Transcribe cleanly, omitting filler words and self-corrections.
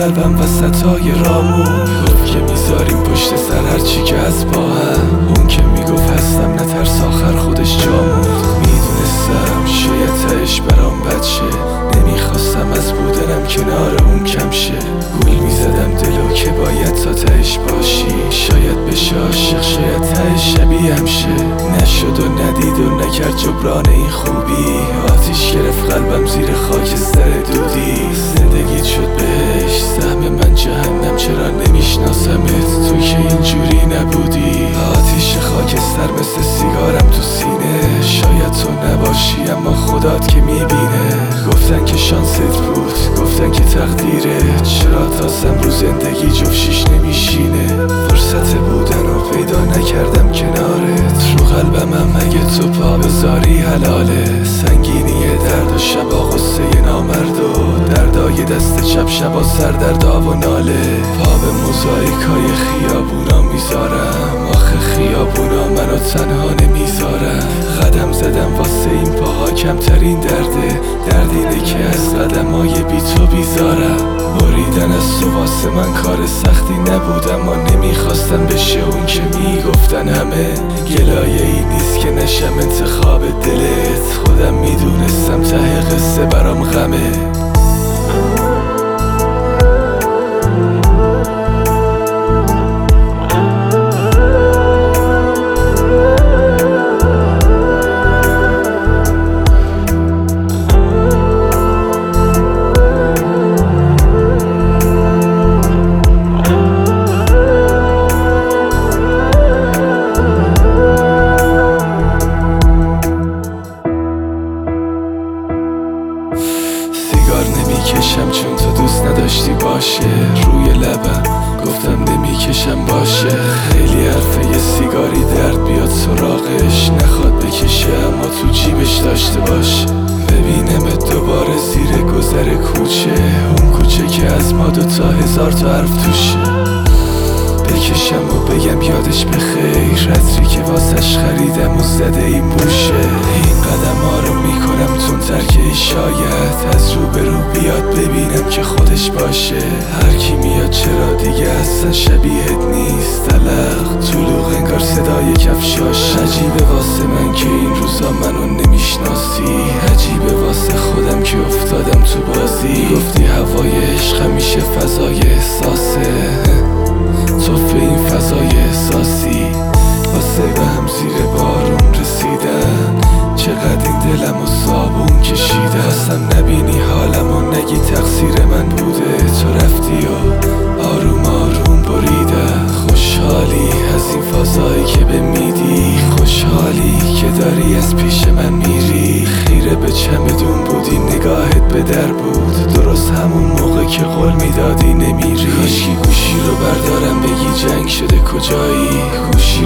قلبم وسطای رامون. گفت که میذاریم پشت سر هرچی که از با هم. اون که میگفت هستم نترس آخر خودش جا موند. میدونستم شاید تهش برام بد شه، نمیخواستم از بودنم کنار اون کم شه. گول میزدم دلو که باید تا تهش باشی، شاید بشه عاشق، شاید تهش شبیهم شه. نشد و ندید و نکرد جبران این خوبی. آتیش گرفت قلبم زیر خاکستر دودی. زندگیت شد بهش سهم من جهنم، چرا نمیشناسمت تو که اینجوری نبودی. آتیش خاکستر مثل سیگارم تو سینه، شاید تو نباشی اما خدات که میبینه. گفتن که شانست بود، گفتن که تقدیره، چرا تازم رو زندگی جفشیش نمیشینه. فرصت بودن رو پیدا نکردم کنارت، رو قلبمم اگه تو پا بذاری حلاله. سنگینی درد و شبا غصه نامرد و دردای دست چپ شبا سردردا و ناله. پا به موزاییکای خیابونا میذارم، آخه خیابونا منو تنها نمیذارم. قدم زدم واسه این پاها کمترین درده، درد اینه که از قدمای بی تو بیزارم. بریدن از تو واسه من کار سختی نبود، اما نمیخواستم بشه اون که میگفتن همه. گلایه ای نیست که نشم انتخاب دلت، خودم میدونستم ته قصه برام غمه. نمیکشم چون تو دوست نداشتی باشه، روی لبم گفتم نمیکشم باشه. خیلی حرفه یه سیگاری درد بیاد سراغش، نخواد بکشه اما تو جیبش داشته باش. ببینمت دوباره زیر گذر کوچه، اون کوچه که از ما 2000 تا حرف توشه. بکشم و بگم یادش بخیر، عطری که واسش خریدم و زده این بوشه. این قدم ها رو میکنم تندتر که شاید از رو به رو بیاد ببینم که خودش باشه. هر کی میاد چرا دیگه اصلا شبیهت نیست، تلق طلوع انگار صدای کفشاش. عجیبه واسه من که این روزا منو نمیشناسی، عجیبه واسه خودم که افتادم تو بازی. گفتی هوای عشق همیشه فضای احساسه، توفه این فضای احساسی. واسه به هم زیر بارون رسیدن، چقدر این دلم و صابون کشیده. خواستم نبینی حالم و نگی تقصیر من بوده، تو رفتی و آروم آروم بریده. خوشحالی از این فضایی که به میدی، خوشحالی که داری از پیش من میری. خیره به چمدون بودی نگاهت به در بود، درست همون موقع که قول میدادی نمیری. کاشکی گوشی رو بردارم بگی جنگ شده کجایی، گوشی